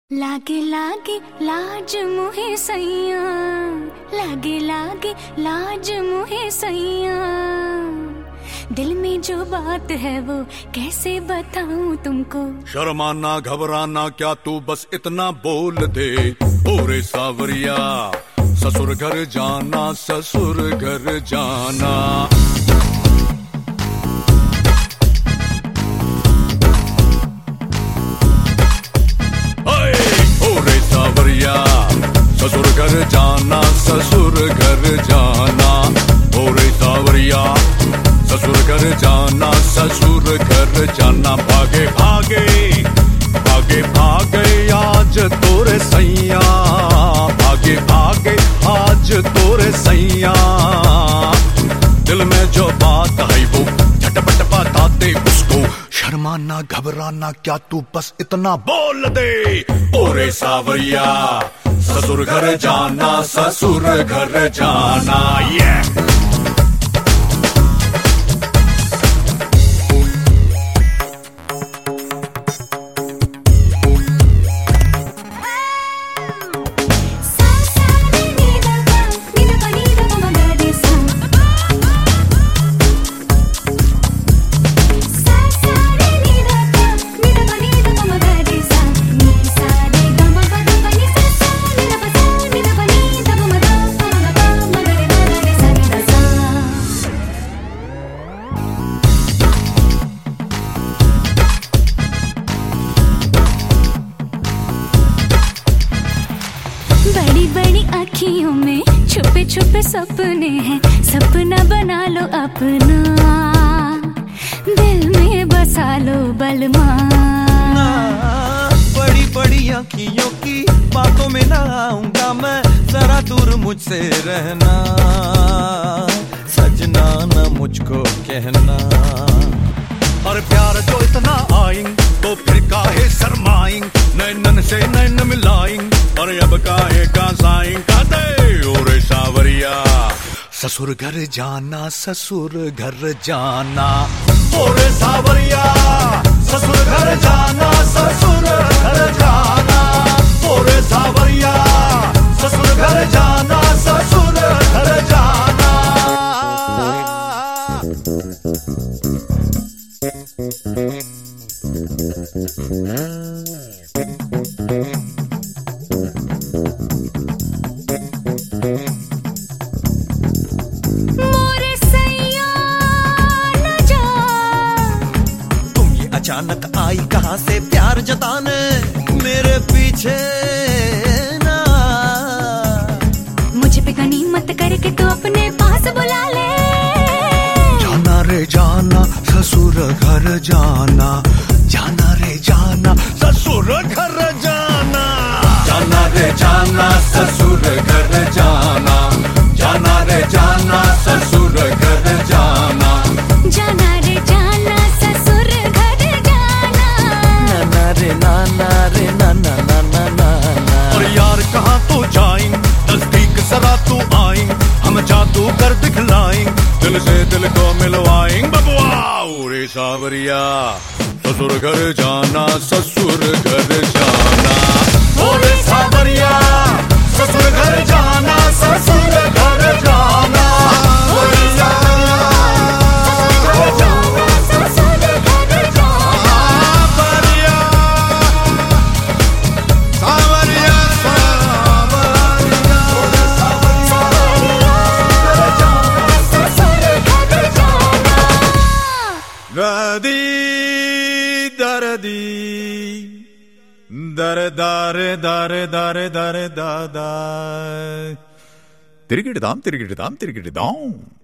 लागे लागे लाज मुहे सैया, लागे लागे लाज मुहे सैया, दिल में जो बात है वो कैसे बताऊं तुमको। शर्माना घबराना क्या तू बस इतना बोल दे। ओरे सावरिया ससुर घर जाना, ससुर घर जाना। ससुर घर जाना, ससुर घर जाना। ओरे सावरिया ससुर घर जाना, ससुर घर जाना। भागे भागे भागे भागे आज तोरे सैया, भागे भागे आज तोरे सैया। दिल में जो बात है वो झटपट बता दे उसको। शर्माना घबराना क्या तू बस इतना बोल दे। ओरे सावरिया ससुर घर जाना, ससुर घर जाना। बड़ी बड़ी आँखियों में छुपे छुपे सपने हैं, सपना बना लो अपना, दिल में बसा लो बलमा। बड़ी बड़ी आँखियों की बातों में ना आऊंगा मैं, जरा दूर मुझसे रहना, सजना न मुझको कहना। और प्यार जो इतना आएंग तो फिर काहे शर्माएंग, नैनन से नैन मिलाएंग और अब काहे का साएंग का दे। ओरे सावरिया ससुर घर जाना, ससुर घर जाना। ओरे सावरिया ससुर घर जाना, ससुर घर जाना। ओरे सावरिया ससुर घर जाना, ससुर घर जाना। मोरे सैया न जा, तुम ये अचानक आई कहाँ से प्यार जताने, मेरे पीछे ना। मुझे पे गनीमत करके तू अपने पास बुला ले। जाना रे जाना ससुर घर जाना, जाना रे जाना ससुर घर जाना। जाना रे जाना ससुर घर जाना, जाना रे जाना ससुर घर जाना। जाना रे जाना ससुर घर जाना। नाना रे नाना रे नाना नाना नाना। और यार कहाँ तो जाएं, नजदीक सरा तू आएं, हम जादू कर दिखलाएं, दिल से दिल को मिलवाएं बबुआ। ओरे सावरिया ससुर घर जाना, ससुर घर जाना। ओरे सावरिया ससुर घर जाना, ससुर घर जाना। ओरे सावरिया ससुर घर जाना, ससुर घर जाना। सावरिया सावरिया सावरिया ससुर घर जाना। दर्दी दर्दी दर दारे दारे दारे दारे दादा तिरगिड़ दाम तिरगिड़ दाम तिरगिड़ दाम।